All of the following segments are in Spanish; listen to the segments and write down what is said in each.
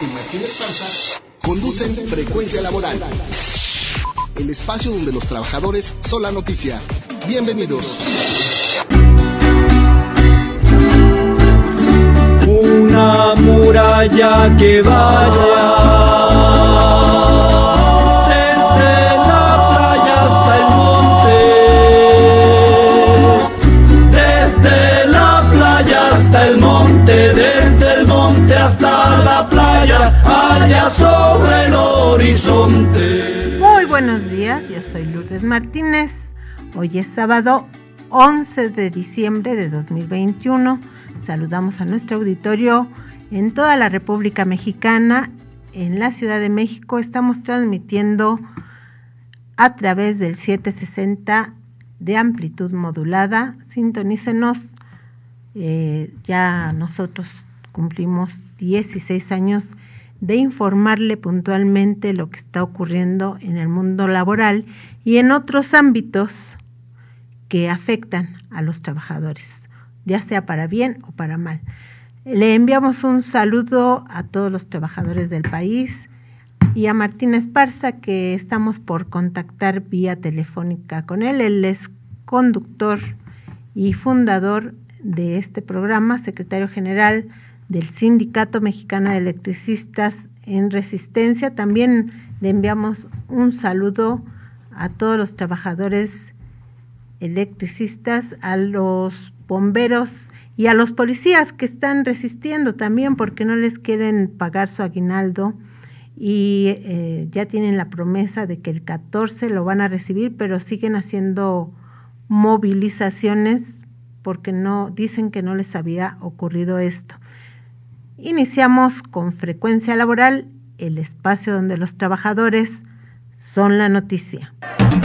y Martín Esparza conducen Frecuencia Laboral, el espacio donde los trabajadores son la noticia. Bienvenidos. Una muralla que vaya desde la playa hasta el monte, desde la playa hasta el monte, desde el monte hasta la playa, allá sobre el horizonte. Muy buenos días, yo soy Lourdes Martínez. Hoy es sábado 11 de diciembre de 2021. Saludamos a nuestro auditorio en toda la República Mexicana. En la Ciudad de México estamos transmitiendo a través del 760 de amplitud modulada. Sintonícenos. Ya nosotros cumplimos 16 años de informarle puntualmente lo que está ocurriendo en el mundo laboral y en otros ámbitos que afectan a los trabajadores, ya sea para bien o para mal. Le enviamos un saludo a todos los trabajadores del país y a Martín Esparza, que estamos por contactar vía telefónica con él. Él es conductor y fundador de este programa, secretario general del Sindicato Mexicano de Electricistas en Resistencia. También le enviamos un saludo a todos los trabajadores electricistas, a los bomberos y a los policías que están resistiendo también porque no les quieren pagar su aguinaldo y ya tienen la promesa de que el 14 lo van a recibir, pero siguen haciendo movilizaciones porque no dicen que no les había ocurrido esto. Iniciamos con Frecuencia Laboral, el espacio donde los trabajadores son la noticia.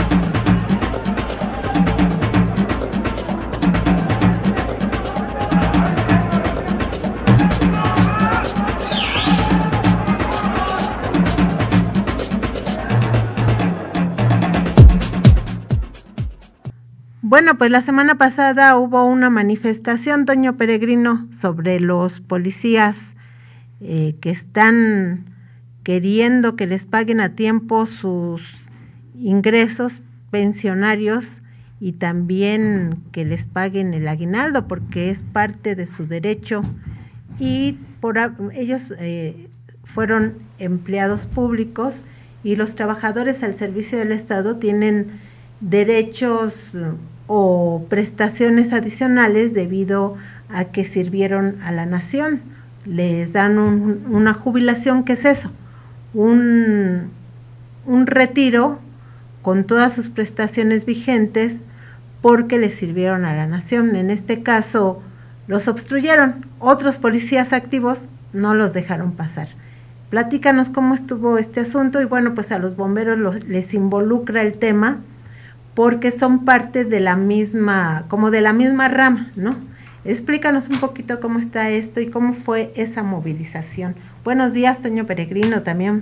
Bueno, pues la semana pasada hubo una manifestación, Toño Peregrino, sobre los policías que están queriendo que les paguen a tiempo sus ingresos pensionarios y también que les paguen el aguinaldo porque es parte de su derecho y ellos fueron empleados públicos y los trabajadores al servicio del Estado tienen derechos o prestaciones adicionales debido a que sirvieron a la nación. Les dan una jubilación, ¿qué es eso? Un retiro con todas sus prestaciones vigentes porque les sirvieron a la nación. En este caso los obstruyeron, otros policías activos no los dejaron pasar. Platícanos cómo estuvo este asunto y bueno, pues a los bomberos les involucra el tema porque son parte de la misma, como de la misma rama, ¿no? Explícanos un poquito cómo está esto y cómo fue esa movilización. Buenos días, Toño Peregrino, también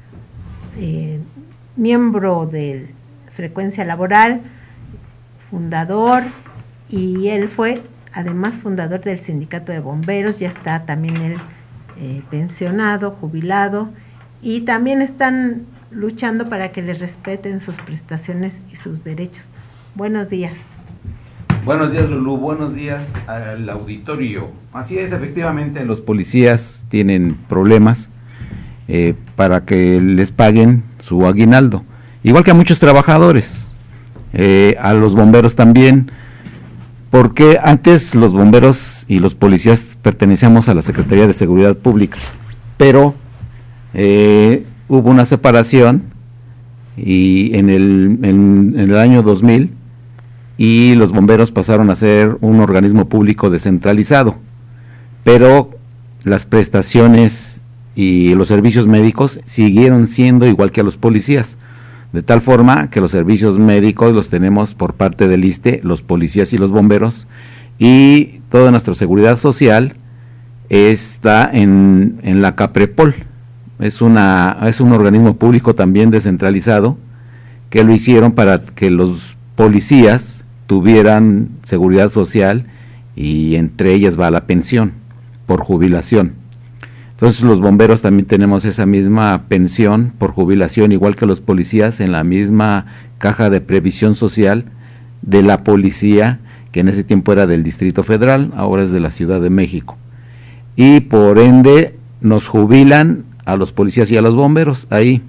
miembro de Frecuencia Laboral, fundador, y él fue además fundador del Sindicato de Bomberos, ya está también él pensionado, jubilado, y también están luchando para que les respeten sus prestaciones y sus derechos. Buenos días. Buenos días, Lulú, buenos días al auditorio. Así es, efectivamente, los policías tienen problemas para que les paguen su aguinaldo, igual que a muchos trabajadores, a los bomberos también, porque antes los bomberos y los policías pertenecíamos a la Secretaría de Seguridad Pública, pero hubo una separación y en el año 2000 y los bomberos pasaron a ser un organismo público descentralizado, pero las prestaciones y los servicios médicos siguieron siendo igual que a los policías, de tal forma que los servicios médicos los tenemos por parte del ISSSTE, los policías y los bomberos, y toda nuestra seguridad social está en la CAPREPOL. Es un organismo público también descentralizado que lo hicieron para que los policías tuvieran seguridad social y entre ellas va la pensión por jubilación. Entonces los bomberos también tenemos esa misma pensión por jubilación, igual que los policías, en la misma caja de previsión social de la policía, que en ese tiempo era del Distrito Federal, ahora es de la Ciudad de México. Y por ende nos jubilan a los policías y a los bomberos ahí,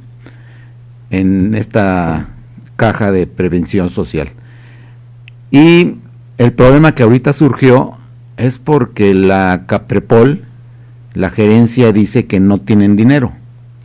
en esta caja de prevención social. Y el problema que ahorita surgió es porque la Caprepol, la gerencia, dice que no tienen dinero,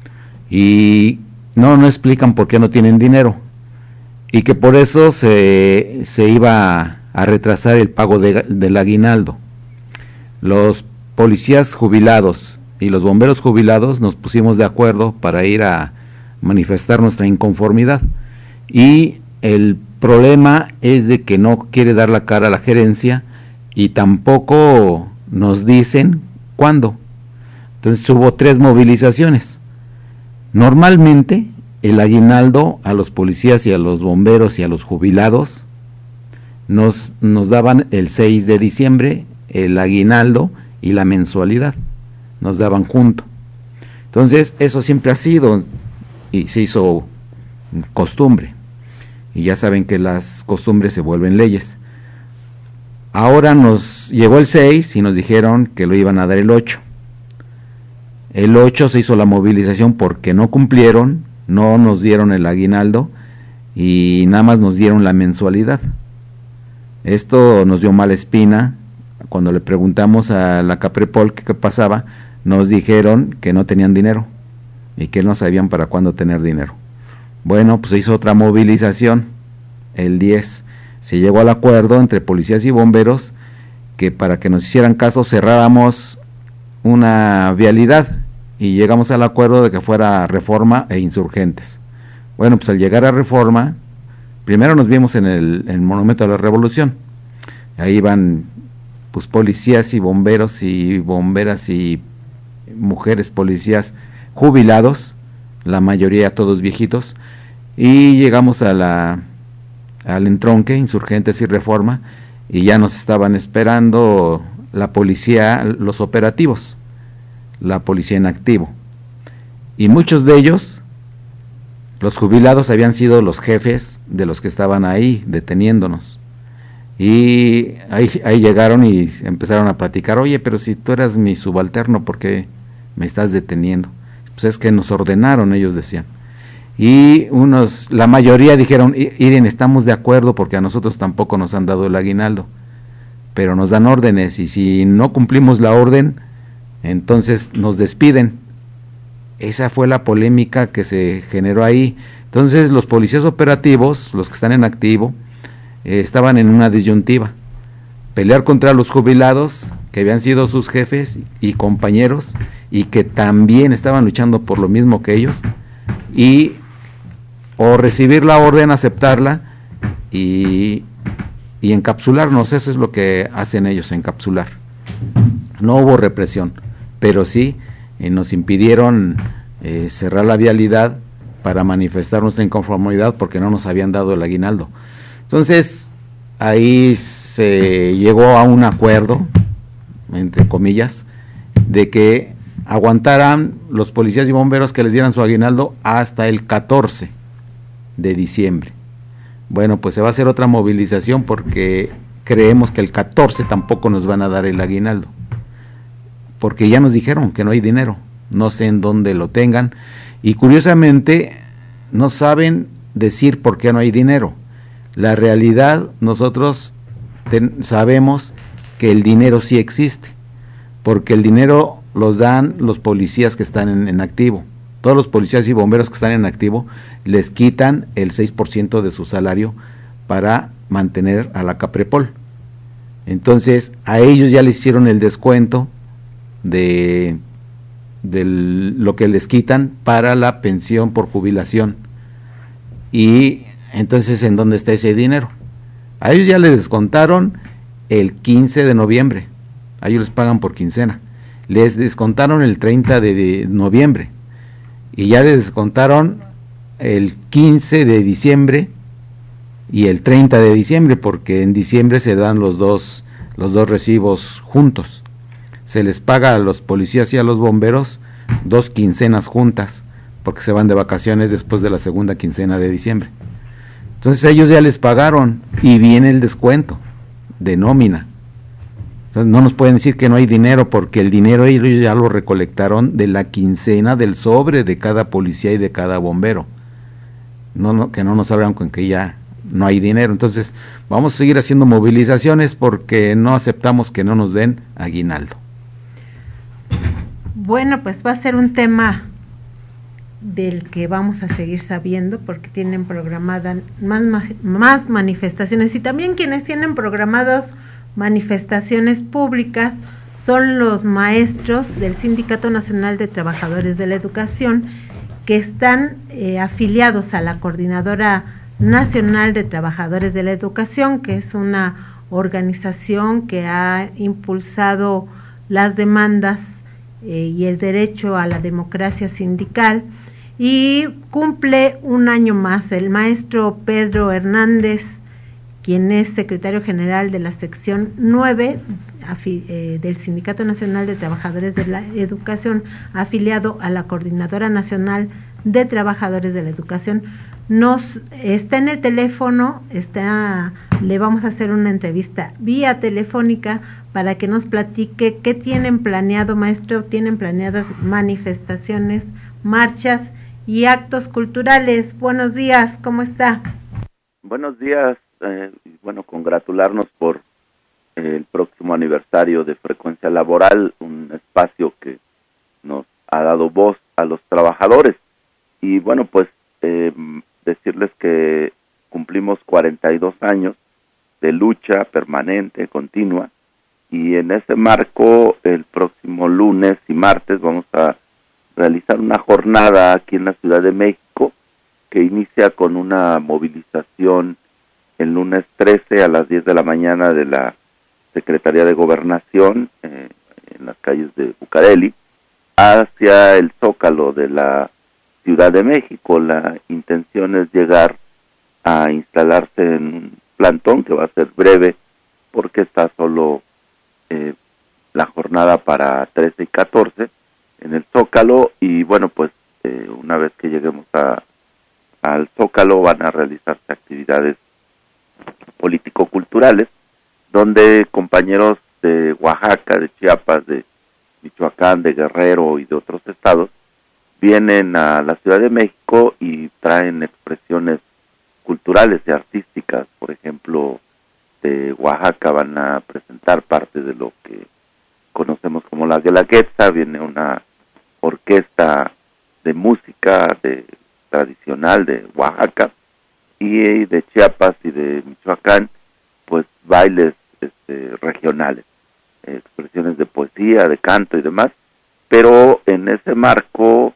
y no explican por qué no tienen dinero, y que por eso se iba a retrasar el pago del aguinaldo. Los policías jubilados y los bomberos jubilados nos pusimos de acuerdo para ir a manifestar nuestra inconformidad, y el problema es de que no quiere dar la cara a la gerencia y tampoco nos dicen cuándo. Entonces hubo 3 movilizaciones. Normalmente el aguinaldo a los policías y a los bomberos y a los jubilados nos daban el 6 de diciembre el aguinaldo y la mensualidad, nos daban junto. Entonces eso siempre ha sido y se hizo costumbre, y ya saben que las costumbres se vuelven leyes. Ahora nos llegó el 6 y nos dijeron que lo iban a dar el 8. El 8 se hizo la movilización porque no cumplieron, no nos dieron el aguinaldo y nada más nos dieron la mensualidad. Esto nos dio mala espina. Cuando le preguntamos a la Caprepol qué pasaba, nos dijeron que no tenían dinero y que no sabían para cuándo tener dinero. Bueno, pues se hizo otra movilización, el 10. Se llegó al acuerdo entre policías y bomberos que para que nos hicieran caso cerráramos una vialidad, y llegamos al acuerdo de que fuera Reforma e Insurgentes. Bueno, pues al llegar a Reforma, primero nos vimos en el Monumento a la Revolución. Ahí iban pues policías y bomberos y bomberas y mujeres policías jubilados, la mayoría todos viejitos, y llegamos al entronque Insurgentes y Reforma, y ya nos estaban esperando la policía, los operativos, la policía en activo, y muchos de ellos, los jubilados, habían sido los jefes de los que estaban ahí deteniéndonos, y ahí llegaron y empezaron a platicar. Oye, pero si tú eras mi subalterno, ¿por qué me estás deteniendo? Pues es que nos ordenaron, ellos decían. Y la mayoría dijeron, Iren, estamos de acuerdo porque a nosotros tampoco nos han dado el aguinaldo, pero nos dan órdenes, y si no cumplimos la orden, entonces nos despiden. Esa fue la polémica que se generó ahí. Entonces los policías operativos, los que están en activo, estaban en una disyuntiva: pelear contra los jubilados, que habían sido sus jefes y compañeros, y que también estaban luchando por lo mismo que ellos, o recibir la orden, aceptarla y encapsularnos. Eso es lo que hacen ellos, encapsular. No hubo represión, pero sí nos impidieron cerrar la vialidad para manifestar nuestra inconformidad porque no nos habían dado el aguinaldo. Entonces ahí se llegó a un acuerdo, entre comillas, de que aguantaran los policías y bomberos, que les dieran su aguinaldo hasta el 14 de diciembre. Bueno, pues se va a hacer otra movilización porque creemos que el 14 tampoco nos van a dar el aguinaldo, porque ya nos dijeron que no hay dinero, no sé en dónde lo tengan, y curiosamente no saben decir por qué no hay dinero. La realidad, nosotros sabemos que el dinero sí existe, porque el dinero los dan los policías que están en activo. Todos los policías y bomberos que están en activo les quitan el 6% de su salario para mantener a la Caprepol. Entonces a ellos ya les hicieron el descuento de lo que les quitan para la pensión por jubilación. Y entonces, ¿en dónde está ese dinero? A ellos ya les descontaron el 15 de noviembre, a ellos les pagan por quincena. Les descontaron el 30 de noviembre y ya les descontaron el 15 de diciembre y el 30 de diciembre, porque en diciembre se dan los dos recibos juntos. se les paga a los policías y a los bomberos 2 quincenas juntas, porque se van de vacaciones después de la segunda quincena de diciembre. Entonces ellos ya les pagaron y viene el descuento de nómina. Entonces no nos pueden decir que no hay dinero, porque el dinero ellos ya lo recolectaron de la quincena del sobre de cada policía y de cada bombero. Que no nos hablan con que ya no hay dinero. Entonces vamos a seguir haciendo movilizaciones porque no aceptamos que no nos den aguinaldo. Bueno, pues va a ser un tema del que vamos a seguir sabiendo, porque tienen programadas más manifestaciones, y también quienes tienen programadas manifestaciones públicas son los maestros del Sindicato Nacional de Trabajadores de la Educación, que están afiliados a la Coordinadora Nacional de Trabajadores de la Educación, que es una organización que ha impulsado las demandas y el derecho a la democracia sindical, y cumple un año más. El maestro Pedro Hernández, quien es secretario general de la sección 9 del Sindicato Nacional de Trabajadores de la Educación, afiliado a la Coordinadora Nacional de Trabajadores de la Educación, está en el teléfono. Le vamos a hacer una entrevista vía telefónica para que nos platique qué tienen planeado, maestro. Tienen planeadas manifestaciones, marchas y actos culturales. Buenos días, ¿cómo está? Buenos días, congratularnos por el próximo aniversario de Frecuencia Laboral, un espacio que nos ha dado voz a los trabajadores. Y decirles que cumplimos 42 años de lucha permanente, continua, y en ese marco el próximo lunes y martes vamos a realizar una jornada aquí en la Ciudad de México que inicia con una movilización el lunes 13 a las 10 de la mañana de la Secretaría de Gobernación en las calles de Bucareli hacia el Zócalo de la Ciudad de México. La intención es llegar a instalarse en un plantón que va a ser breve porque está solo la jornada para 13 y 14 en el Zócalo, y una vez que lleguemos al Zócalo van a realizarse actividades político-culturales donde compañeros de Oaxaca, de Chiapas, de Michoacán, de Guerrero y de otros estados vienen a la Ciudad de México y traen expresiones culturales y artísticas. Por ejemplo, de Oaxaca van a presentar parte de lo que conocemos como la Guelaguetza. Viene una orquesta de música tradicional de Oaxaca, y de Chiapas y de Michoacán, pues bailes regionales, expresiones de poesía, de canto y demás. Pero en ese marco,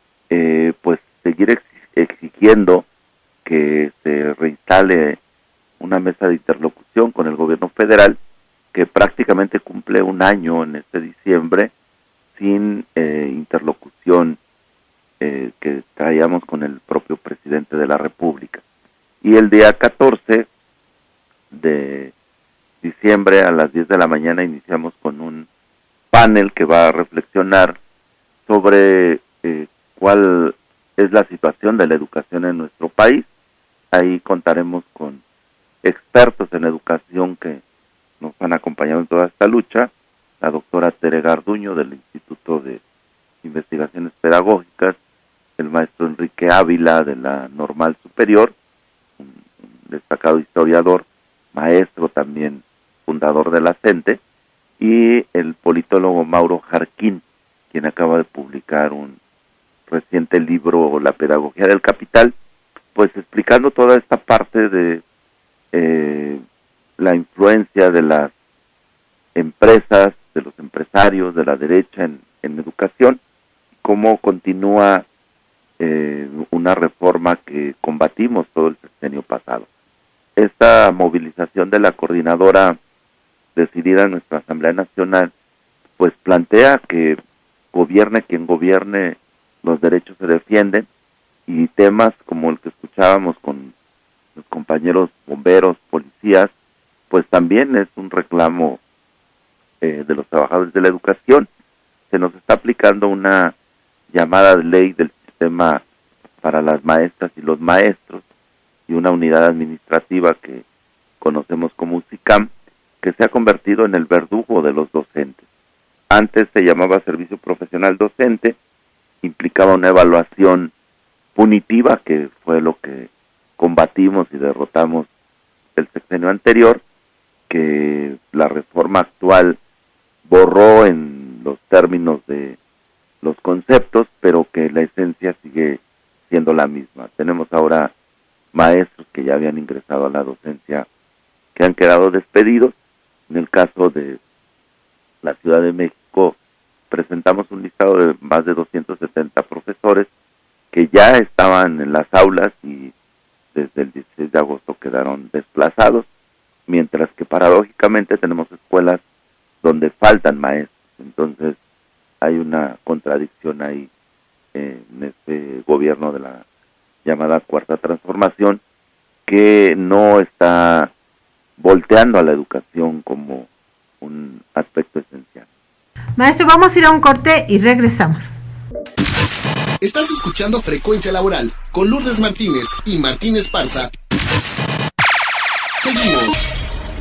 seguir exigiendo que se reinstale una mesa de interlocución con el gobierno federal, que prácticamente cumple un año en este diciembre sin interlocución que traíamos con el propio presidente de la República. Y el día 14 de diciembre a las 10 de la mañana iniciamos con un panel que va a reflexionar sobre cuál es la situación de la educación en nuestro país. Ahí contaremos con expertos en educación que nos han acompañado en toda esta lucha: la doctora Tere Garduño del Instituto de Investigaciones Pedagógicas, el maestro Enrique Ávila de la Normal Superior, un destacado historiador, maestro también, fundador de la CENTE, y el politólogo Mauro Jarquín, quien acaba de publicar un reciente libro, La Pedagogía del Capital, pues explicando toda esta parte de la influencia de las empresas, de los empresarios, de la derecha en educación, cómo continúa una reforma que combatimos todo el sexenio pasado. Esta movilización de la coordinadora decidida en nuestra Asamblea Nacional, pues plantea que gobierne quien gobierne, los derechos se defienden, y temas como el que escuchábamos con los compañeros bomberos, policías, pues también es un reclamo de los trabajadores de la educación. Se nos está aplicando una llamada ley del sistema para las maestras y los maestros y una unidad administrativa que conocemos como UCICAM, que se ha convertido en el verdugo de los docentes. Antes se llamaba Servicio Profesional Docente, implicaba una evaluación punitiva, que fue lo que combatimos y derrotamos el sexenio anterior, que la reforma actual borró en los términos de los conceptos, pero que la esencia sigue siendo la misma. Tenemos ahora maestros que ya habían ingresado a la docencia que han quedado despedidos. En el caso de la Ciudad de México, presentamos un listado de más de 270 profesores que ya estaban en las aulas y desde el 16 de agosto quedaron desplazados, mientras que paradójicamente tenemos escuelas donde faltan maestros. Entonces hay una contradicción ahí en este gobierno de la llamada Cuarta Transformación, que no está volteando a la educación como un aspecto esencial. Maestro, vamos a ir a un corte y regresamos. Estás escuchando Frecuencia Laboral con Lourdes Martínez y Martín Esparza. Seguimos.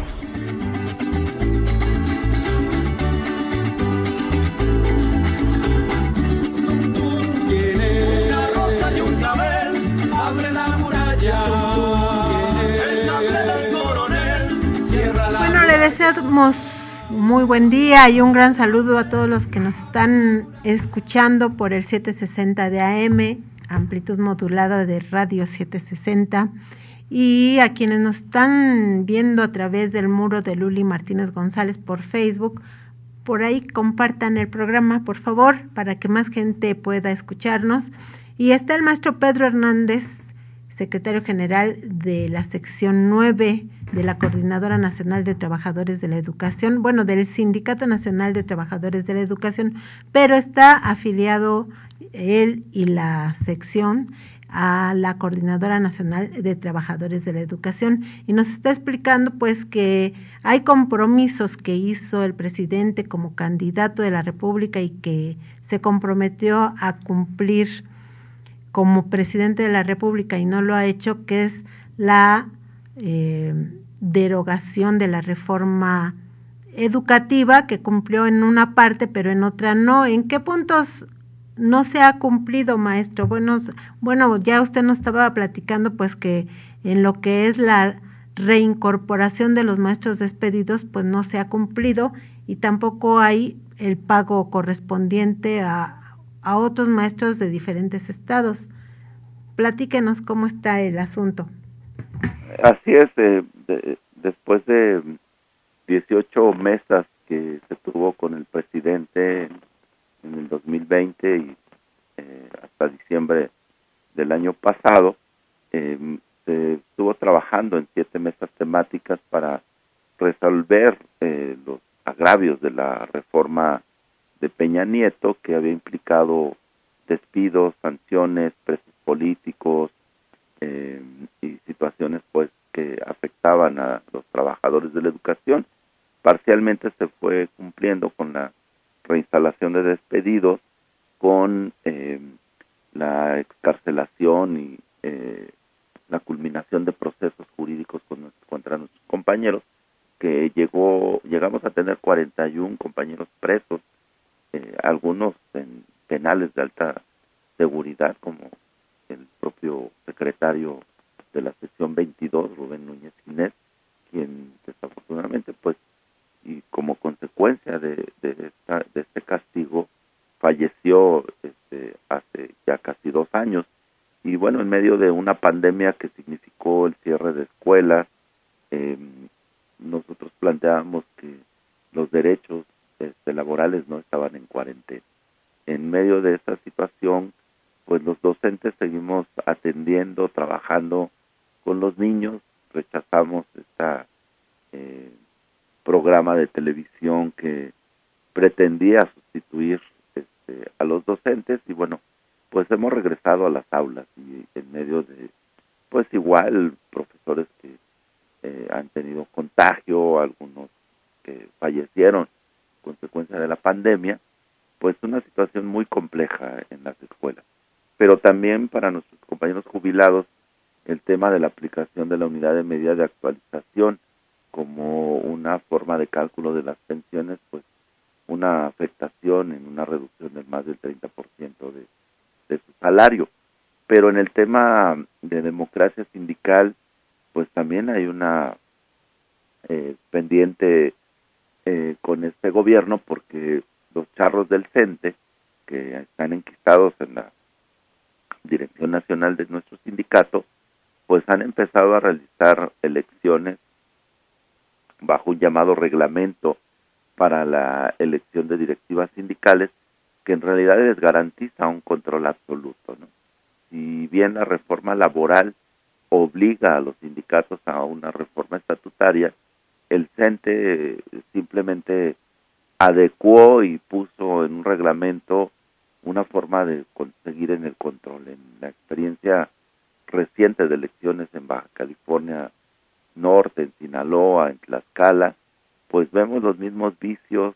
Bueno, le deseamos muy buen día y un gran saludo a todos los que nos están escuchando por el 760 de AM, amplitud modulada de Radio 760, y a quienes nos están viendo a través del muro de Luli Martínez González por Facebook. Por ahí compartan el programa, por favor, para que más gente pueda escucharnos. Y está el maestro Pedro Hernández, secretario general de la sección 9 de la Coordinadora Nacional de Trabajadores de la Educación, bueno, del Sindicato Nacional de Trabajadores de la Educación, pero está afiliado él y la sección a la Coordinadora Nacional de Trabajadores de la Educación, y nos está explicando pues que hay compromisos que hizo el presidente como candidato de la República y que se comprometió a cumplir como presidente de la República y no lo ha hecho, que es la derogación de la reforma educativa, que cumplió en una parte pero en otra no. ¿En qué puntos no se ha cumplido, maestro? Bueno, ya usted nos estaba platicando pues que en lo que es la reincorporación de los maestros despedidos pues no se ha cumplido, y tampoco hay el pago correspondiente a otros maestros de diferentes estados. Platíquenos cómo está el asunto. Así es, después de 18 mesas que se tuvo con el presidente en el 2020 y hasta diciembre del año pasado, se estuvo trabajando en 7 mesas temáticas para resolver los agravios de la reforma de Peña Nieto, que había implicado despidos, sanciones, presos políticos y situaciones pues que afectaban a los trabajadores de la educación. Parcialmente se fue cumpliendo con la reinstalación de despedidos, con la excarcelación y la culminación de procesos jurídicos contra nuestros compañeros, que llegamos a tener 41 compañeros presos, algunos en penales de alta seguridad, como el propio secretario de la sección 22, Rubén Núñez Ginés, quien desafortunadamente pues y como consecuencia de este castigo falleció hace ya casi 2 años. Y bueno, en medio de una pandemia que significó el cierre de escuelas, nosotros planteábamos que los derechos laborales no estaban en cuarentena. En medio de esta situación, pues los docentes seguimos atendiendo, trabajando con los niños. Rechazamos este programa de televisión que pretendía sustituir a los docentes, y bueno, pues hemos regresado a las aulas, y en medio de, pues igual, profesores que han tenido contagio, algunos que fallecieron consecuencia de la pandemia, pues una situación muy compleja en las escuelas. Pero también para nuestros compañeros jubilados, el tema de la aplicación de la unidad de medida de actualización como una forma de cálculo de las pensiones, pues una afectación en una reducción de más del 30% de su salario. Pero en el tema de democracia sindical, pues también hay una pendiente con este gobierno, porque los charros del CENTE, que están enquistados en la dirección nacional de nuestro sindicato, pues han empezado a realizar elecciones bajo un llamado reglamento para la elección de directivas sindicales, que en realidad les garantiza un control absoluto, ¿no? Si bien la reforma laboral obliga a los sindicatos a una reforma estatutaria, el CENTE simplemente adecuó y puso en un reglamento una forma de conseguir en el control. En la experiencia reciente de elecciones en Baja California Norte, en Sinaloa, en Tlaxcala, pues vemos los mismos vicios,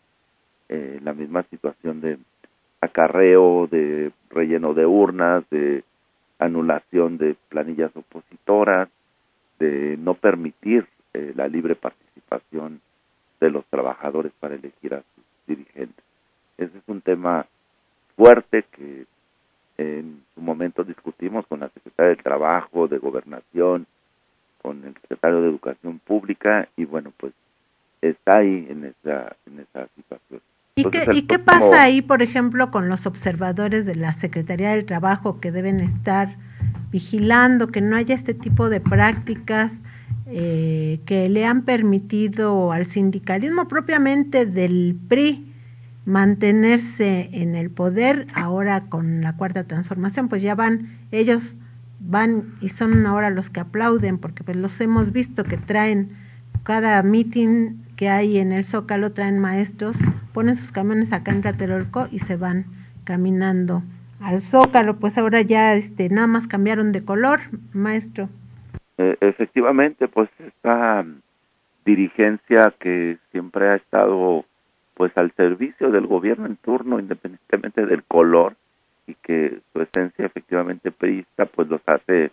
la misma situación de acarreo, de relleno de urnas, de anulación de planillas opositoras, de no permitir la libre participación de los trabajadores para elegir a sus dirigentes. Ese es un tema fuerte que en su momento discutimos con la Secretaria de Trabajo, de Gobernación, con el Secretario de Educación Pública, y bueno, pues está ahí en esa situación. Entonces, ¿Y qué pasa ahí, por ejemplo, con los observadores de la Secretaría del Trabajo que deben estar vigilando que no haya este tipo de prácticas que le han permitido al sindicalismo propiamente del PRI mantenerse en el poder? Ahora con la Cuarta Transformación, pues ya ellos van y son ahora los que aplauden, porque pues los hemos visto que traen cada meeting que hay en el Zócalo, traen maestros, ponen sus camiones acá en Tlatelolco y se van caminando al Zócalo. Pues ahora ya nada más cambiaron de color, maestro. Efectivamente, pues esta dirigencia que siempre ha estado pues al servicio del gobierno en turno, independientemente del color, y que su esencia efectivamente priista, pues los hace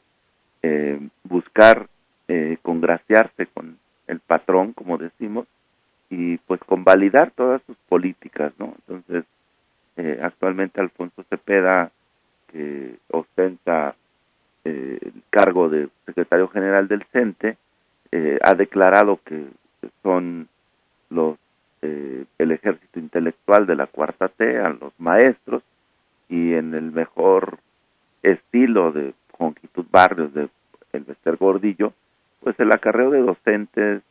buscar congraciarse con el patrón, como decimos, y pues convalidar todas sus políticas, ¿no? Entonces, actualmente Alfonso Cepeda, que ostenta el cargo de secretario general del CENTE, ha declarado que son el ejército intelectual de la Cuarta T, a los maestros, y en el mejor estilo de Jonquitud Barrios, de el Bester Gordillo, pues el acarreo de docentes,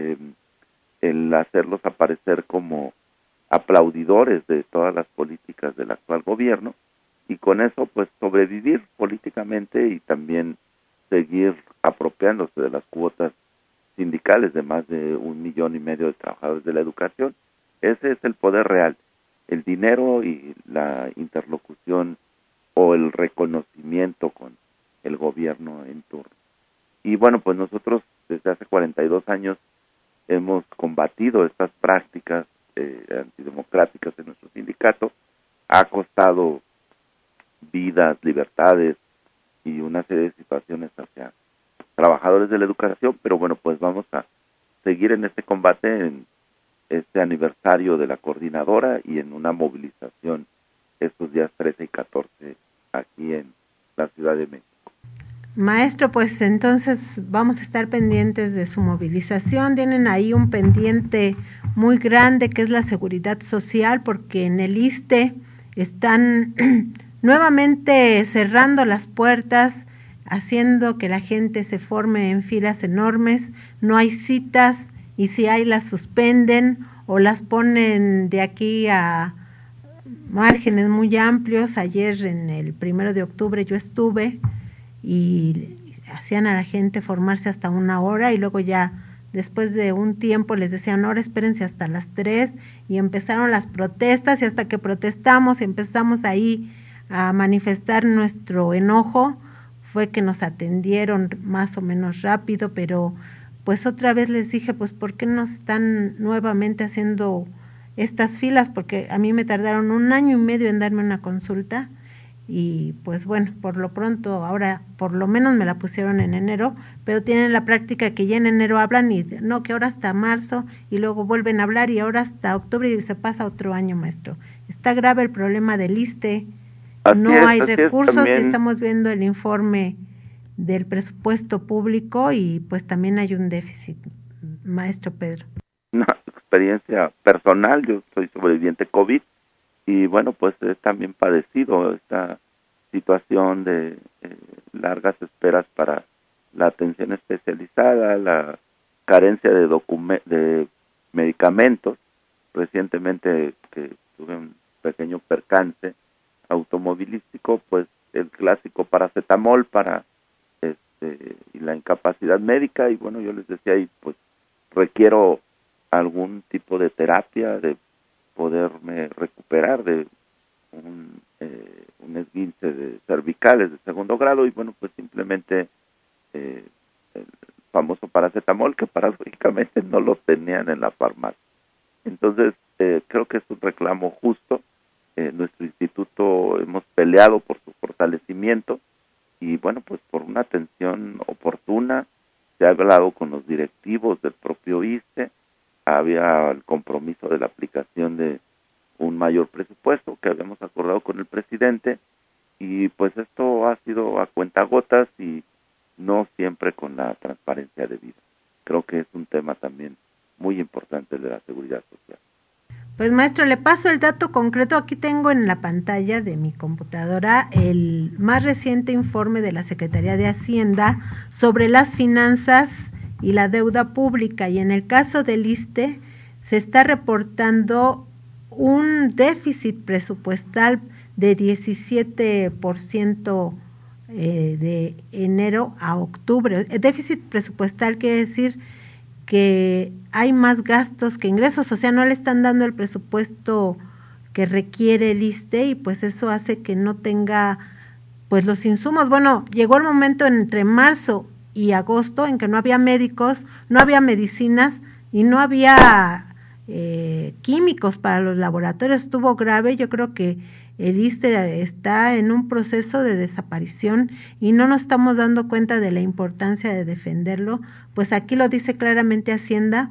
el hacerlos aparecer como aplaudidores de todas las políticas del actual gobierno, y con eso pues sobrevivir políticamente y también seguir apropiándose de las cuotas sindicales de más de 1,5 millones de trabajadores de la educación. Ese es el poder real, el dinero y la interlocución o el reconocimiento con el gobierno en turno. Y bueno, pues nosotros desde hace 42 años hemos combatido estas prácticas antidemocráticas en nuestro sindicato. Ha costado vidas, libertades y una serie de situaciones hacia trabajadores de la educación, pero bueno, pues vamos a seguir en este combate en este aniversario de la coordinadora y en una movilización estos días 13 y 14 aquí en la Ciudad de México. Maestro, pues entonces vamos a estar pendientes de su movilización. Tienen ahí un pendiente muy grande que es la seguridad social, porque en el ISSSTE están nuevamente cerrando las puertas, haciendo que la gente se forme en filas enormes. No hay citas, y si hay las suspenden o las ponen de aquí a márgenes muy amplios. Ayer en el 1 de octubre yo estuve y hacían a la gente formarse hasta 1 hora, y luego ya después de un tiempo les decían, ahora espérense hasta las 3, y empezaron las protestas, y hasta que protestamos y empezamos ahí a manifestar nuestro enojo, fue que nos atendieron más o menos rápido. Pero pues otra vez les dije, pues ¿por qué nos están nuevamente haciendo estas filas, porque a mí me tardaron 1 año y medio en darme una consulta, y pues bueno, por lo pronto ahora por lo menos me la pusieron en enero, pero tienen la práctica que ya en enero hablan y no, que ahora hasta marzo, y luego vuelven a hablar y ahora hasta octubre, y se pasa otro año, maestro. Está grave el problema del ISSSTE, no hay recursos, y estamos viendo el informe del presupuesto público y pues también hay un déficit, maestro Pedro. Una experiencia personal, yo soy sobreviviente COVID y bueno, pues he también padecido esta situación de largas esperas para la atención especializada, la carencia de medicamentos. Recientemente que tuve un pequeño percance automovilístico, pues el clásico paracetamol para y la incapacidad médica, y bueno, yo les decía ahí, pues requiero algún tipo de terapia, de poderme recuperar de un esguince de cervicales de 2º grado, y bueno, pues simplemente el famoso paracetamol, que paradójicamente no lo tenían en la farmacia. Entonces, creo que es un reclamo justo. Nuestro instituto hemos peleado por su fortalecimiento y bueno, pues por una atención oportuna. Se ha hablado con los directivos del propio ISSSTE, había el compromiso de la aplicación de un mayor presupuesto que habíamos acordado con el presidente, y pues esto ha sido a cuentagotas y no siempre con la transparencia debida. Creo que es un tema también muy importante de la seguridad social. Pues maestro, le paso el dato concreto. Aquí tengo en la pantalla de mi computadora el más reciente informe de la Secretaría de Hacienda sobre las finanzas y la deuda pública, y en el caso del ISSSTE se está reportando un déficit presupuestal de 17% de enero a octubre. El déficit presupuestal quiere decir que hay más gastos que ingresos, o sea, no le están dando el presupuesto que requiere el ISSSTE, y pues eso hace que no tenga pues los insumos. Bueno, llegó el momento entre marzo y agosto en que no había médicos, no había medicinas y no había químicos para los laboratorios. Estuvo grave. Yo creo que el ISSSTE está en un proceso de desaparición y no nos estamos dando cuenta de la importancia de defenderlo. Pues aquí lo dice claramente Hacienda,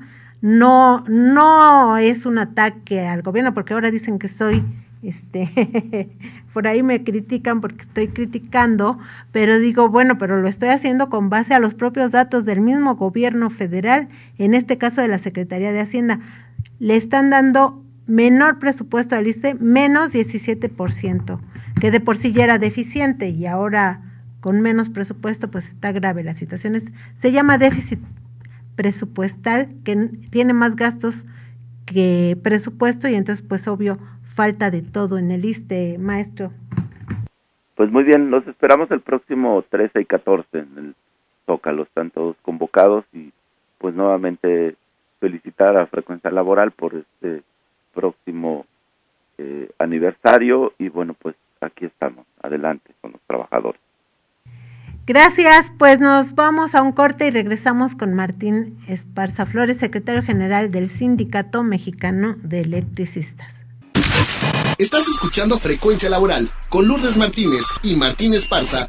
no es un ataque al gobierno, porque ahora dicen que soy, por ahí me critican porque estoy criticando, pero digo, bueno, pero lo estoy haciendo con base a los propios datos del mismo gobierno federal, en este caso de la Secretaría de Hacienda. Le están dando menor presupuesto al ISSSTE, menos 17%, que de por sí ya era deficiente, y ahora con menos presupuesto pues está grave la situación. Se llama déficit presupuestal, que tiene más gastos que presupuesto, y entonces pues obvio falta de todo en el ISSSTE, maestro. Pues muy bien, los esperamos el próximo 13 y 14 en el Zócalo, están todos convocados, y pues nuevamente felicitar a Frecuencia Laboral por este próximo aniversario, y bueno, pues aquí estamos, adelante con los trabajadores. Gracias, pues nos vamos a un corte y regresamos con Martín Esparza Flores, secretario general del Sindicato Mexicano de Electricistas. Estás escuchando Frecuencia Laboral con Lourdes Martínez y Martín Esparza.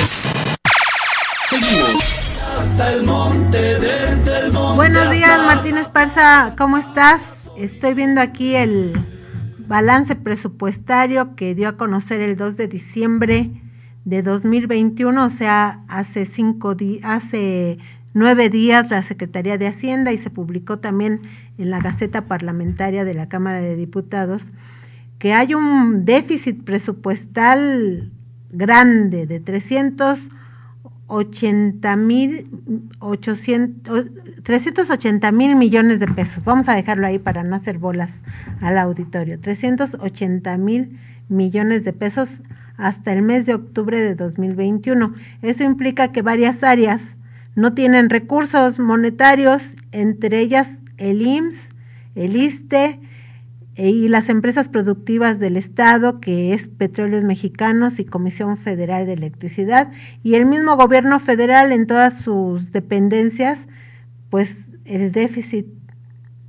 Seguimos. Hasta el monte, desde el monte. Buenos días, Martín Esparza, ¿cómo estás? Estoy viendo aquí el balance presupuestario que dio a conocer el 2 de diciembre de 2021, o sea, hace 9 días la Secretaría de Hacienda, y se publicó también en la Gaceta Parlamentaria de la Cámara de Diputados, que hay un déficit presupuestal grande de 380 mil millones de pesos. Vamos a dejarlo ahí para no hacer bolas al auditorio. 380 mil millones de pesos hasta el mes de octubre de 2021. Eso implica que varias áreas no tienen recursos monetarios, entre ellas el IMSS, el ISSSTE y las empresas productivas del Estado, que es Petróleos Mexicanos y Comisión Federal de Electricidad, y el mismo gobierno federal en todas sus dependencias. Pues el déficit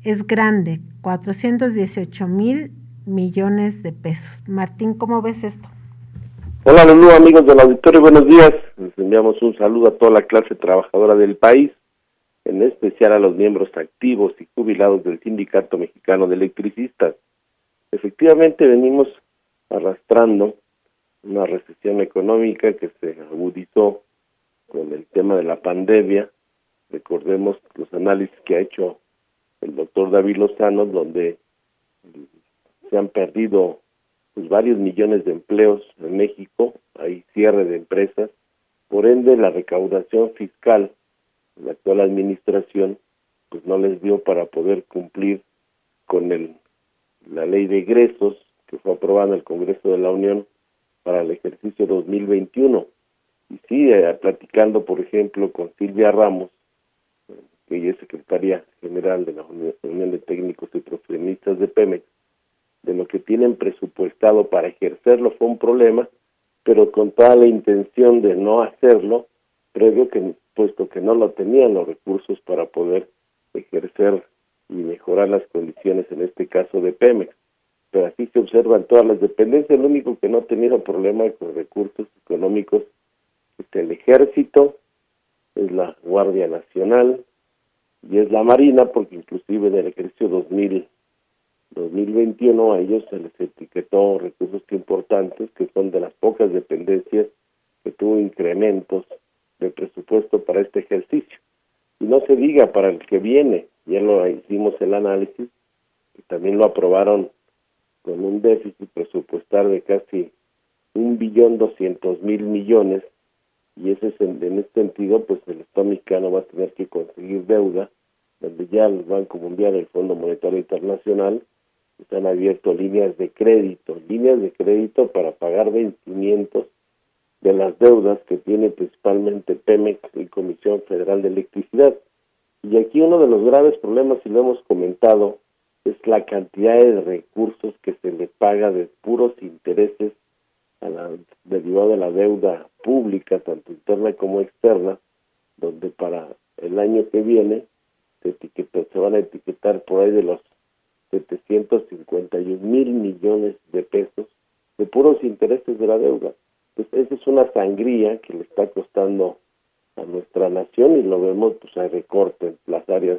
es grande, 418,000 millones de pesos. Martín, ¿cómo ves esto? Hola Lulú, amigos del auditorio, buenos días. Les enviamos un saludo a toda la clase trabajadora del país, en especial a los miembros activos y jubilados del Sindicato Mexicano de Electricistas. Efectivamente venimos arrastrando una recesión económica que se agudizó con el tema de la pandemia. Recordemos los análisis que ha hecho el doctor David Lozano, donde se han perdido pues varios millones de empleos en México, hay cierre de empresas, por ende la recaudación fiscal de la actual administración pues no les dio para poder cumplir con la ley de egresos que fue aprobada en el Congreso de la Unión para el ejercicio 2021. Y sí, platicando por ejemplo con Silvia Ramos, que ella es secretaria general de la Unión de Técnicos y Profesionistas de Pemex, de lo que tienen presupuestado para ejercerlo fue un problema, pero con toda la intención de no hacerlo, puesto que no lo tenían los recursos para poder ejercer y mejorar las condiciones, en este caso de Pemex. Pero así se observan todas las dependencias. El único que no ha tenido problema con recursos económicos es el Ejército, es la Guardia Nacional y es la Marina, porque inclusive en el ejercicio 2021 a ellos se les etiquetó recursos importantes, que son de las pocas dependencias que tuvo incrementos de presupuesto para este ejercicio. Y no se diga para el que viene, ya lo hicimos el análisis, y también lo aprobaron con un déficit presupuestal de casi 1.200.000 millones, y ese es en este sentido, pues el Estado mexicano va a tener que conseguir deuda, donde ya el Banco Mundial y el Fondo Monetario Internacional han abierto líneas de crédito para pagar vencimientos de las deudas que tiene principalmente Pemex y Comisión Federal de Electricidad. Y aquí uno de los graves problemas, y lo hemos comentado, es la cantidad de recursos que se le paga de puros intereses derivado de la deuda pública, tanto interna como externa, donde para el año que viene se van a etiquetar por ahí de los 751,000 millones de pesos de puros intereses de la deuda. Pues esa es una sangría que le está costando a nuestra nación, y lo vemos, pues hay recortes en las áreas,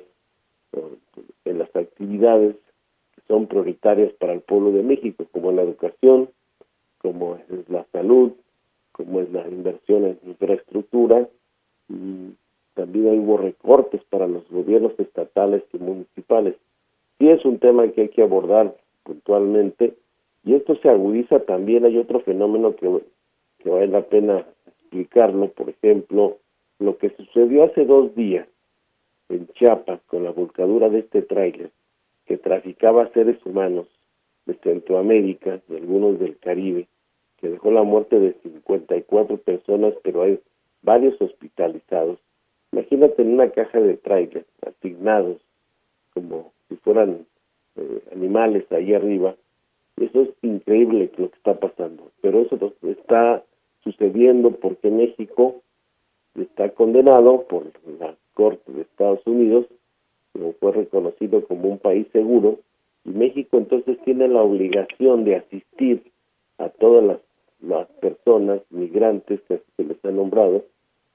en las actividades que son prioritarias para el pueblo de México, como la educación, como es la salud, como es la inversión en infraestructura, y también hubo recortes para los gobiernos estatales y municipales. Sí es un tema que hay que abordar puntualmente, y esto se agudiza también. Hay otro fenómeno que vale la pena explicarlo, por ejemplo, lo que sucedió hace 2 días en Chiapas con la volcadura de este tráiler que traficaba seres humanos de Centroamérica y algunos del Caribe, que dejó la muerte de 54 personas, pero hay varios hospitalizados. Imagínate en una caja de tráiler asignados como si fueran animales ahí arriba. Eso es increíble lo que está pasando, pero eso está sucediendo porque México está condenado por la Corte de Estados Unidos, como fue reconocido como un país seguro, y México entonces tiene la obligación de asistir a todas las personas migrantes que se les ha nombrado,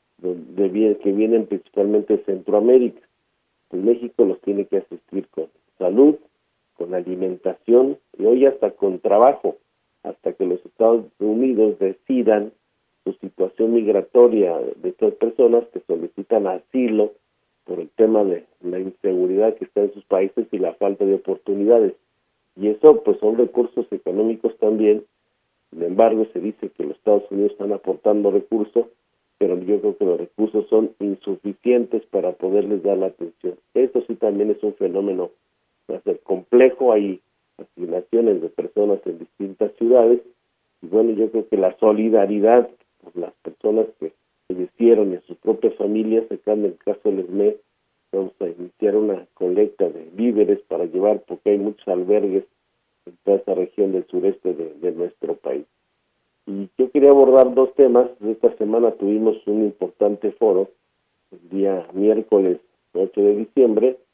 que vienen principalmente de Centroamérica. Pues México los tiene que asistir con salud, con alimentación y hoy hasta con trabajo, hasta que los Estados Unidos decidan su situación migratoria de estas personas que solicitan asilo por el tema de la inseguridad que está en sus países y la falta de oportunidades. Y eso pues son recursos económicos también. Sin embargo, se dice que los Estados Unidos están aportando recursos, pero yo creo que los recursos son insuficientes para poderles dar la atención. Eso sí también es un fenómeno complejo. Hay asignaciones de personas en distintas ciudades, y bueno, yo creo que la solidaridad por las personas que fallecieron y a sus propias familias, acá en el caso del ESME, vamos a iniciar una colecta de víveres para llevar, porque hay muchos albergues en toda esa región del sureste de nuestro país. Y yo quería abordar 2 temas. Esta semana tuvimos un importante foro, el día miércoles 8 de diciembre,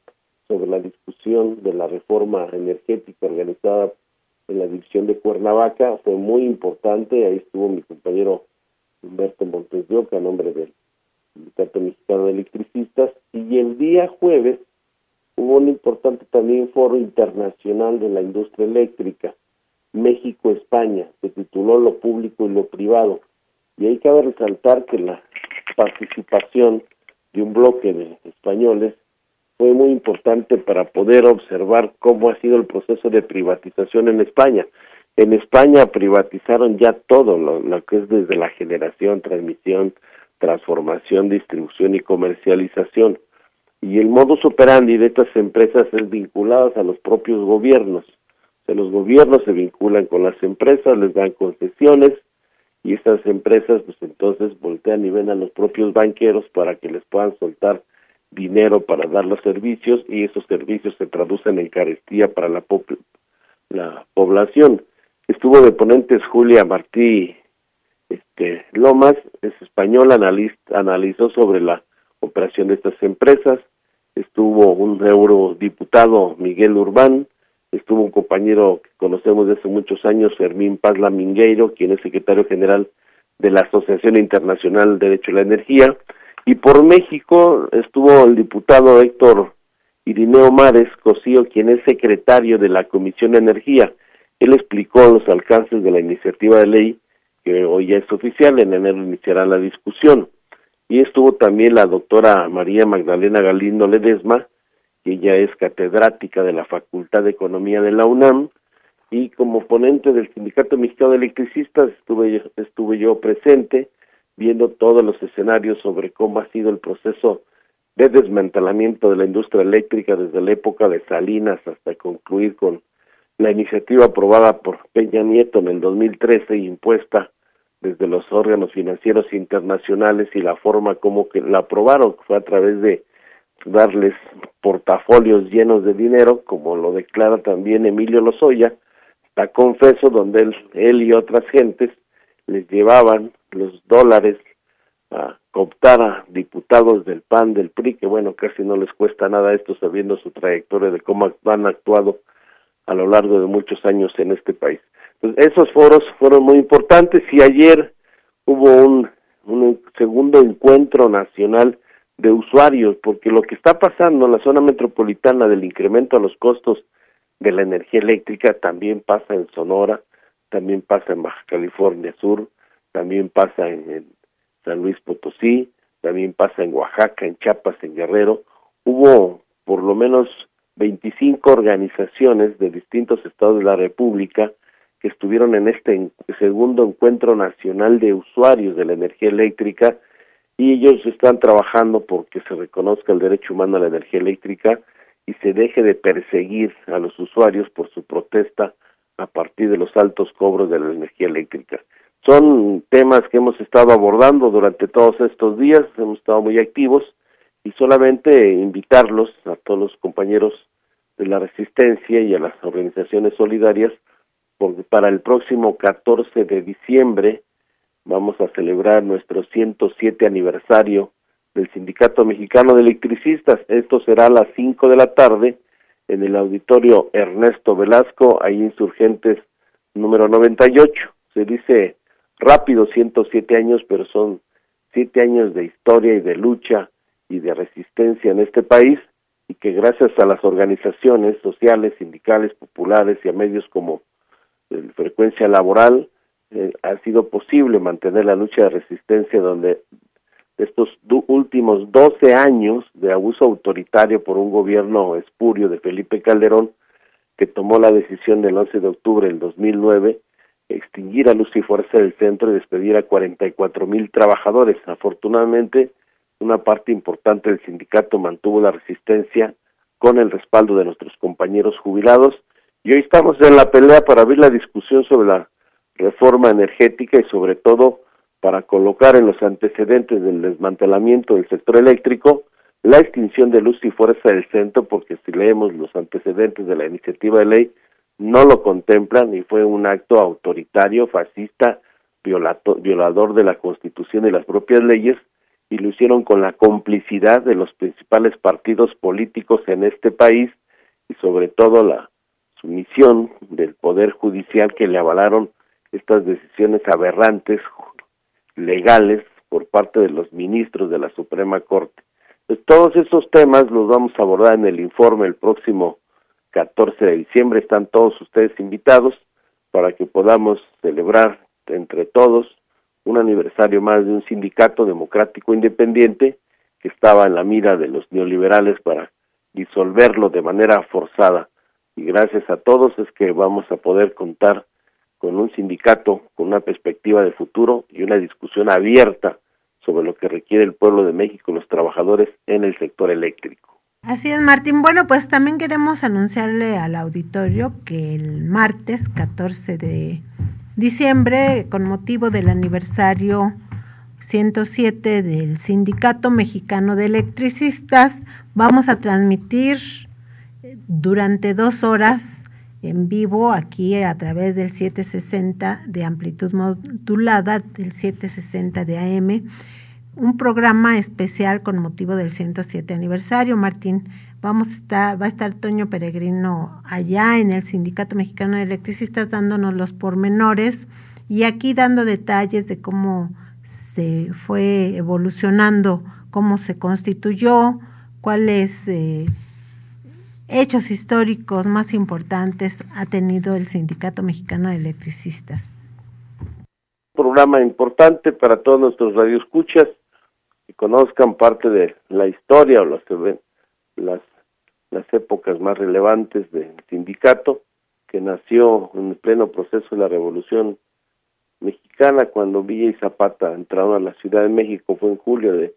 sobre la discusión de la reforma energética organizada en la división de Cuernavaca. Fue muy importante, ahí estuvo mi compañero Humberto Montes de Oca, a nombre del Sindicato Mexicano de Electricistas, y el día jueves hubo un importante también foro internacional de la industria eléctrica, México-España, se tituló Lo Público y lo Privado, y ahí cabe resaltar que la participación de un bloque de españoles fue muy importante para poder observar cómo ha sido el proceso de privatización en España. En España privatizaron ya todo lo que es desde la generación, transmisión, transformación, distribución y comercialización. Y el modus operandi de estas empresas es vinculadas a los propios gobiernos. O sea, los gobiernos se vinculan con las empresas, les dan concesiones, y estas empresas pues entonces voltean y ven a los propios banqueros para que les puedan soltar dinero para dar los servicios, y esos servicios se traducen en carestía para la población. Estuvo de ponentes Julia Martí Lomas, es española, analizó sobre la operación de estas empresas. Estuvo un eurodiputado, Miguel Urbán, estuvo un compañero que conocemos desde hace muchos años, Fermín Paz Lamingueiro, quien es secretario general de la Asociación Internacional de Derecho a la Energía, y por México estuvo el diputado Héctor Irineo Mares Cosío, quien es secretario de la Comisión de Energía. Él explicó los alcances de la iniciativa de ley, que hoy ya es oficial, en enero iniciará la discusión. Y estuvo también la doctora María Magdalena Galindo Ledesma, que ella es catedrática de la Facultad de Economía de la UNAM, y como ponente del Sindicato Mexicano de Electricistas estuve yo presente, viendo todos los escenarios sobre cómo ha sido el proceso de desmantelamiento de la industria eléctrica desde la época de Salinas hasta concluir con la iniciativa aprobada por Peña Nieto en el 2013 y impuesta desde los órganos financieros internacionales, y la forma como que la aprobaron fue a través de darles portafolios llenos de dinero, como lo declara también Emilio Lozoya, está confeso, donde él y otras gentes les llevaban los dólares a cooptar a diputados del PAN, del PRI, que bueno, casi no les cuesta nada esto, sabiendo su trayectoria de cómo han actuado a lo largo de muchos años en este país. Entonces, esos foros fueron muy importantes, y ayer hubo un segundo encuentro nacional de usuarios, porque lo que está pasando en la zona metropolitana del incremento a los costos de la energía eléctrica también pasa en Sonora, también pasa en Baja California Sur, también pasa en San Luis Potosí, también pasa en Oaxaca, en Chiapas, en Guerrero. Hubo por lo menos 25 organizaciones de distintos estados de la República que estuvieron en este segundo encuentro nacional de usuarios de la energía eléctrica, y ellos están trabajando porque se reconozca el derecho humano a la energía eléctrica y se deje de perseguir a los usuarios por su protesta a partir de los altos cobros de la energía eléctrica. Son temas que hemos estado abordando durante todos estos días, hemos estado muy activos, y solamente invitarlos a todos los compañeros de la Resistencia y a las organizaciones solidarias, porque para el próximo 14 de diciembre vamos a celebrar nuestro 107 aniversario del Sindicato Mexicano de Electricistas. Esto será a las 5 de la tarde en el auditorio Ernesto Velasco, ahí Insurgentes número 98. Se dice rápido 107 años, pero son 7 años de historia y de lucha y de resistencia en este país, y que gracias a las organizaciones sociales, sindicales, populares y a medios como Frecuencia Laboral, ha sido posible mantener la lucha de resistencia, donde estos últimos 12 años de abuso autoritario por un gobierno espurio de Felipe Calderón, que tomó la decisión del 11 de octubre del 2009, extinguir a Luz y Fuerza del Centro y despedir a 44,000 trabajadores. Afortunadamente, una parte importante del sindicato mantuvo la resistencia con el respaldo de nuestros compañeros jubilados, y hoy estamos en la pelea para abrir la discusión sobre la reforma energética y sobre todo para colocar en los antecedentes del desmantelamiento del sector eléctrico la extinción de Luz y Fuerza del Centro, porque si leemos los antecedentes de la iniciativa de ley no lo contemplan, y fue un acto autoritario, fascista, violador de la Constitución y las propias leyes, y lo hicieron con la complicidad de los principales partidos políticos en este país y sobre todo la sumisión del Poder Judicial, que le avalaron estas decisiones aberrantes legales por parte de los ministros de la Suprema Corte. Pues todos estos temas los vamos a abordar en el informe el próximo 14 de diciembre. Están todos ustedes invitados para que podamos celebrar entre todos un aniversario más de un sindicato democrático independiente que estaba en la mira de los neoliberales para disolverlo de manera forzada. Y gracias a todos es que vamos a poder contar con un sindicato con una perspectiva de futuro y una discusión abierta sobre lo que requiere el pueblo de México y los trabajadores en el sector eléctrico. Así es, Martín. Bueno, pues también queremos anunciarle al auditorio que el martes 14 de diciembre, con motivo del aniversario 107 del Sindicato Mexicano de Electricistas, vamos a transmitir durante 2 horas en vivo aquí a través del 760 de amplitud modulada, del 760 de AM, un programa especial con motivo del 107 aniversario. Martín, va a estar Toño Peregrino allá en el Sindicato Mexicano de Electricistas dándonos los pormenores y aquí dando detalles de cómo se fue evolucionando, cómo se constituyó, cuáles hechos históricos más importantes ha tenido el Sindicato Mexicano de Electricistas. Programa importante para todos nuestros radioescuchas que conozcan parte de la historia o las épocas más relevantes del sindicato, que nació en el pleno proceso de la Revolución Mexicana, cuando Villa y Zapata entraron a la Ciudad de México. Fue en julio de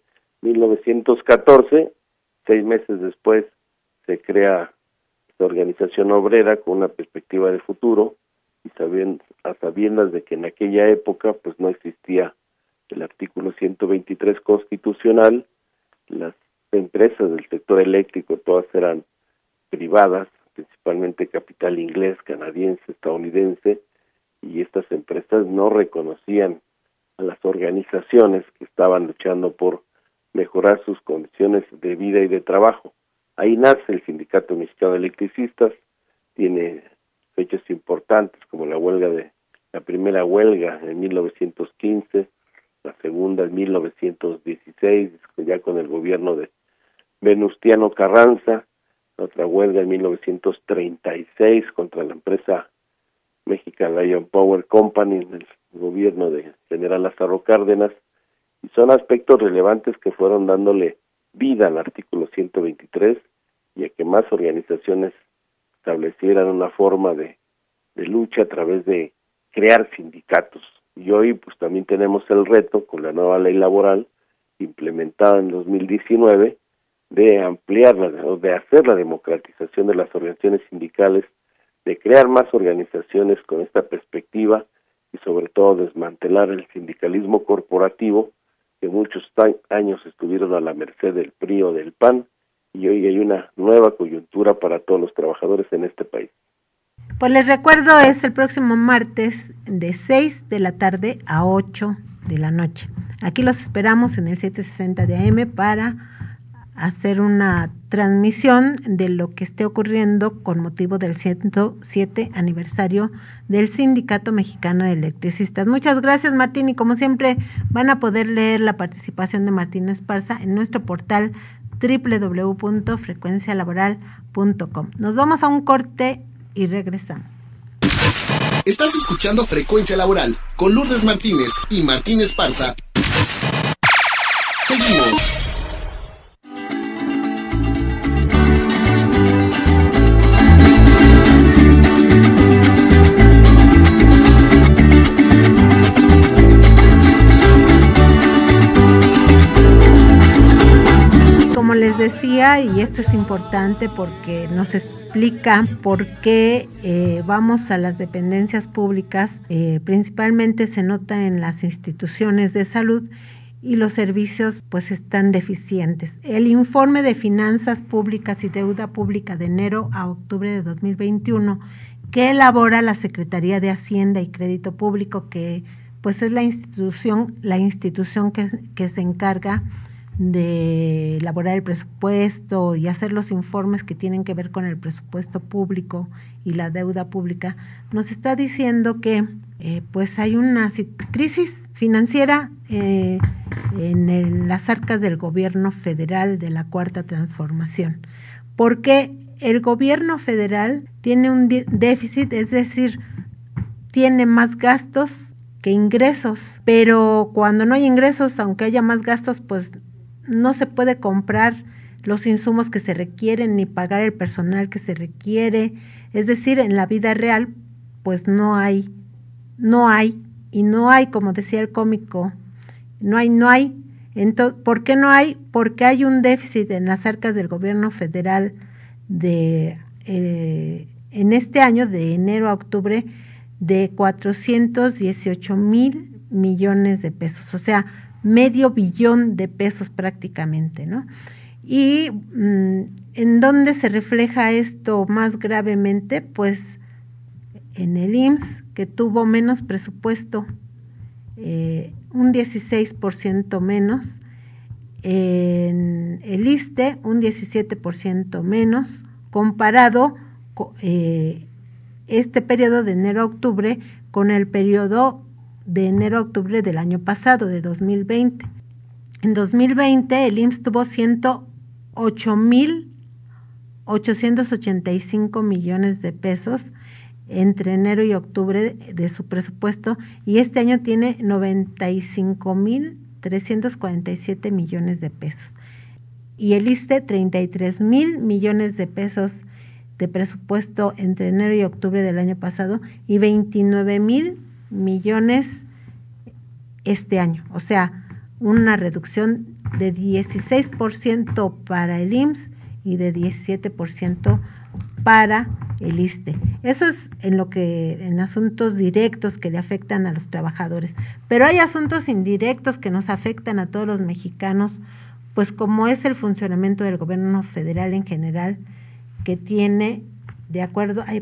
1914, 6 meses después se crea la organización obrera con una perspectiva de futuro y a sabiendas de que en aquella época pues no existía el artículo 123 constitucional. Las empresas del sector eléctrico todas eran privadas, principalmente capital inglés, canadiense, estadounidense, y estas empresas no reconocían a las organizaciones que estaban luchando por mejorar sus condiciones de vida y de trabajo. Ahí nace el Sindicato Mexicano de Electricistas, tiene fechas importantes como la primera huelga en 1915, la segunda en 1916, ya con el gobierno de Venustiano Carranza, otra huelga en 1936 contra la empresa Mexican Lion Power Company, en el gobierno de General Lázaro Cárdenas, y son aspectos relevantes que fueron dándole vida al artículo 123 y a que más organizaciones establecieran una forma de lucha a través de crear sindicatos. Y hoy pues también tenemos el reto con la nueva ley laboral implementada en 2019 de ampliarla, de hacer la democratización de las organizaciones sindicales, de crear más organizaciones con esta perspectiva y sobre todo desmantelar el sindicalismo corporativo que muchos años estuvieron a la merced del PRI o del PAN, y hoy hay una nueva coyuntura para todos los trabajadores en este país. Pues les recuerdo, es el próximo martes de 6 de la tarde a 8 de la noche. Aquí los esperamos en el 760 de AM para hacer una transmisión de lo que esté ocurriendo con motivo del 107 aniversario del Sindicato Mexicano de Electricistas. Muchas gracias, Martín, y como siempre van a poder leer la participación de Martín Esparza en nuestro portal www.frecuencialaboral.com. Nos vamos a un corte y regresamos. Estás escuchando Frecuencia Laboral con Lourdes Martínez y Martín Esparza. Seguimos. Como les decía, y esto es importante porque nos explica por qué vamos a las dependencias públicas, principalmente se nota en las instituciones de salud y los servicios pues están deficientes. El informe de finanzas públicas y deuda pública de enero a octubre de 2021 que elabora la Secretaría de Hacienda y Crédito Público, que pues es la institución que se encarga de elaborar el presupuesto y hacer los informes que tienen que ver con el presupuesto público y la deuda pública, nos está diciendo que pues hay una crisis financiera en las arcas del gobierno federal de la Cuarta Transformación, porque el gobierno federal tiene un déficit, es decir, tiene más gastos que ingresos, pero cuando no hay ingresos, aunque haya más gastos, pues no se puede comprar los insumos que se requieren ni pagar el personal que se requiere, es decir, en la vida real pues no hay, como decía el cómico, no hay. Entonces, ¿por qué no hay? Porque hay un déficit en las arcas del gobierno federal en este año, de enero a octubre, de 418,000 millones de pesos, o sea, $500 billion de pesos prácticamente, ¿no? Y ¿en dónde se refleja esto más gravemente? Pues en el IMSS, que tuvo menos presupuesto, un 16% menos, en el ISSSTE un 17% menos, comparado este periodo de enero a octubre con el periodo de enero a octubre del año pasado, de 2020. En 2020 el IMSS tuvo 108,885 millones de pesos entre enero y octubre de su presupuesto, y este año tiene 95,347 millones de pesos. Y el ISSSTE 33,000 millones de pesos de presupuesto entre enero y octubre del año pasado, y 29,000 millones este año, o sea, una reducción de 16% para el IMSS y de 17% para el ISSSTE. Eso es en asuntos directos que le afectan a los trabajadores, pero hay asuntos indirectos que nos afectan a todos los mexicanos, pues como es el funcionamiento del gobierno federal en general, que tiene, de acuerdo a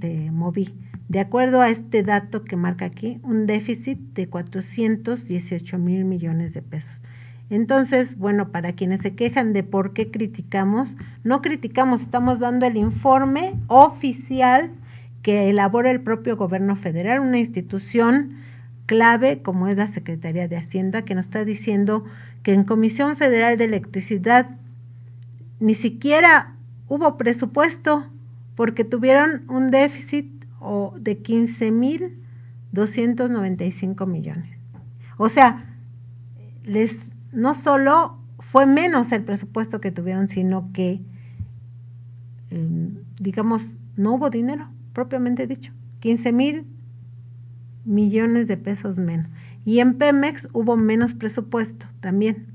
este dato que marca aquí, un déficit de 418,000 millones de pesos. Entonces, bueno, para quienes se quejan de por qué criticamos, no criticamos, estamos dando el informe oficial que elabora el propio gobierno federal, una institución clave como es la Secretaría de Hacienda, que nos está diciendo que en Comisión Federal de Electricidad ni siquiera hubo presupuesto, porque tuvieron un déficit de 15,295 millones. O sea, no solo fue menos el presupuesto que tuvieron, sino que, no hubo dinero, propiamente dicho, 15,000 millones de pesos menos. Y en Pemex hubo menos presupuesto también.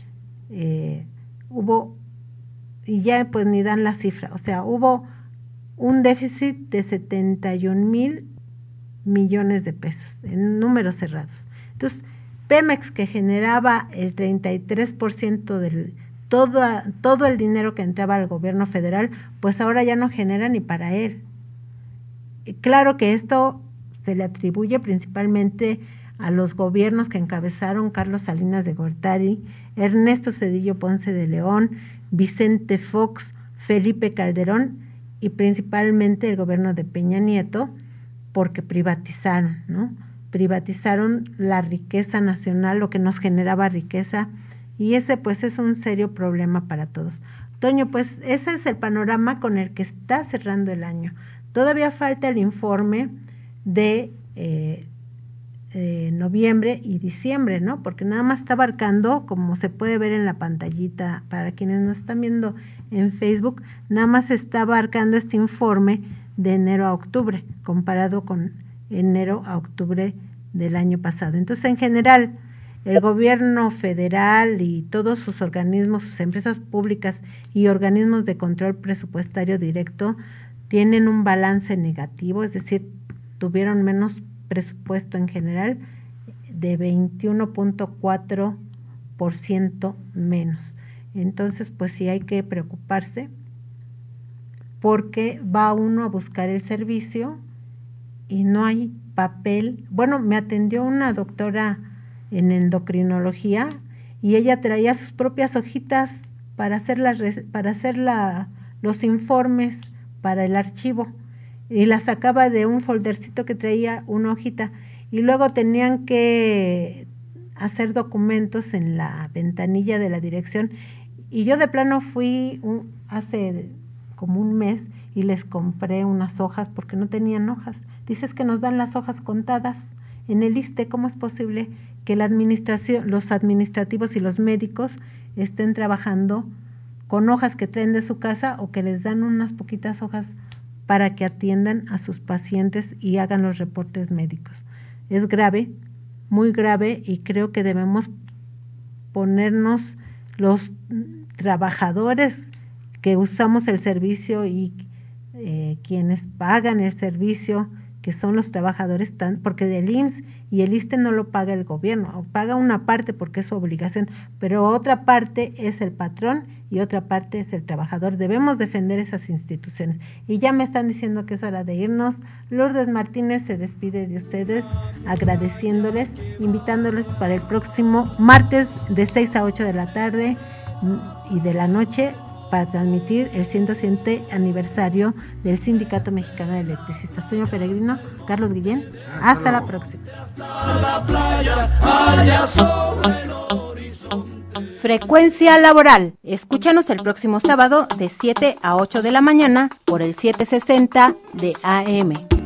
Y ya pues ni dan la cifra, o sea, hubo un déficit de 71,000 millones de pesos, en números cerrados. Entonces, Pemex, que generaba el 33% del todo el dinero que entraba al gobierno federal, pues ahora ya no genera ni para él. Y claro que esto se le atribuye principalmente a los gobiernos que encabezaron Carlos Salinas de Gortari, Ernesto Zedillo Ponce de León, Vicente Fox, Felipe Calderón y principalmente el gobierno de Peña Nieto, porque privatizaron, ¿no? Privatizaron la riqueza nacional, lo que nos generaba riqueza, y ese pues es un serio problema para todos. Toño, pues ese es el panorama con el que está cerrando el año. Todavía falta el informe de noviembre y diciembre, ¿no? Porque nada más está abarcando, como se puede ver en la pantallita, para quienes nos están viendo en Facebook, nada más está abarcando este informe de enero a octubre, comparado con enero a octubre del año pasado. Entonces, en general, el gobierno federal y todos sus organismos, sus empresas públicas y organismos de control presupuestario directo tienen un balance negativo, es decir, tuvieron menos presupuesto en general, de 21.4% menos. Entonces, pues sí hay que preocuparse, porque va uno a buscar el servicio y no hay papel. Bueno, me atendió una doctora en endocrinología y ella traía sus propias hojitas para hacer los informes para el archivo, y las sacaba de un foldercito que traía una hojita, y luego tenían que hacer documentos en la ventanilla de la dirección, y yo de plano fui hace como un mes y les compré unas hojas porque no tenían hojas. Dices que nos dan las hojas contadas en el ISSSTE. ¿Cómo es posible que la administración, los administrativos y los médicos estén trabajando con hojas que traen de su casa o que les dan unas poquitas hojas para que atiendan a sus pacientes y hagan los reportes médicos? Es grave, muy grave, y creo que debemos ponernos los trabajadores que usamos el servicio y quienes pagan el servicio, que son los trabajadores, porque del IMSS y el ISSSTE no lo paga el gobierno, paga una parte porque es su obligación, pero otra parte es el patrón y otra parte es el trabajador. Debemos defender esas instituciones. Y ya me están diciendo que es hora de irnos. Lourdes Martínez se despide de ustedes, agradeciéndoles, invitándoles para el próximo martes de 6 a 8 de la tarde y de la noche, para transmitir el 107 aniversario del Sindicato Mexicano de Electricistas. Toño Peregrino, Carlos Guillén, hasta la próxima. Frecuencia Laboral. Escúchanos el próximo sábado de 7 a 8 de la mañana por el 760 de AM.